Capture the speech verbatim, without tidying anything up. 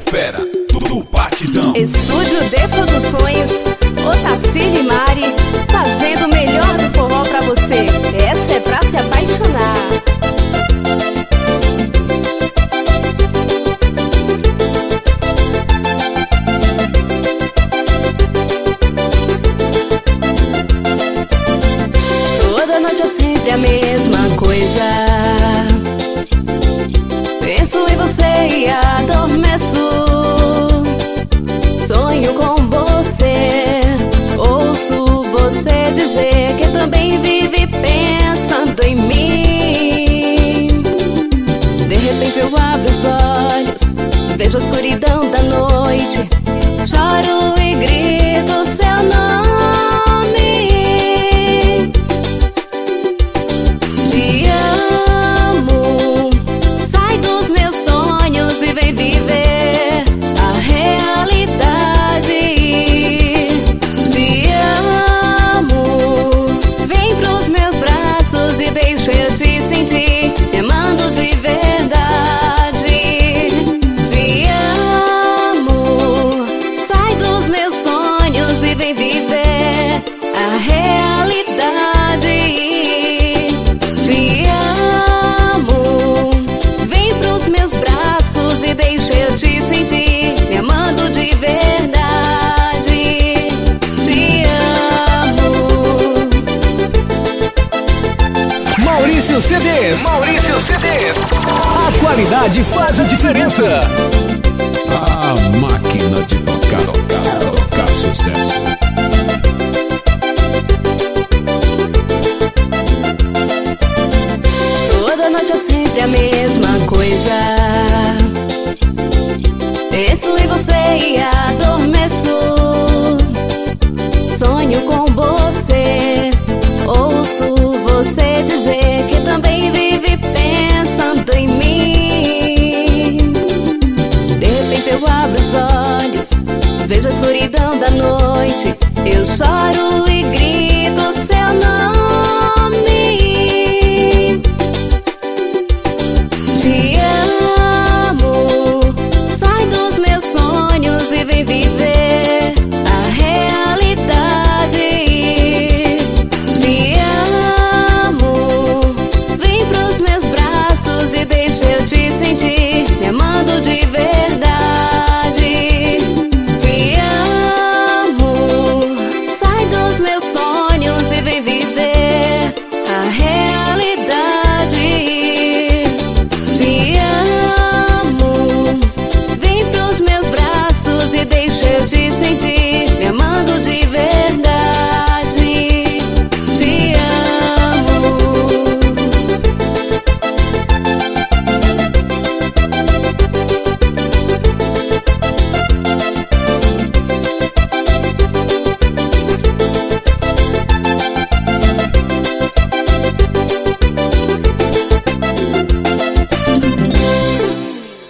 fera do batidão. Estúdio de Produções, Otacílio e Mari, fazendo o melhor do forró pra você. Essa é pra se apaixonar. Toda noite é sempre a mesma coisa. Penso em você e adormeço. Sonho com você. Ouço você dizer que também vive pensando em mim. De repente eu abro os olhos, vejo a escuridão da noite. Choro e grito seu nome. Te amo. Sai dos meus sonhos e vem viver a realidade. Te amo. Vem pros meus braços e deixa eu te sentir, me amando de verdade. Te amo. Sai dos meus sonhos e vem viver a realidade. Te amo. Vem pros meus braços e deixa eu te sentir, me amando de verdade. Te amo. Maurício C Ds. Maurício C Ds. A qualidade faz a diferença. A máquina de tocar, tocar, tocar sucesso. Toda noite é sempre a mesma coisa. Penso em você e adormeço. Sonho com você. Ouço você dizer que também vive pensando em mim. De repente eu abro os olhos, vejo a escuridão da noite. Eu choro e grito seu nome.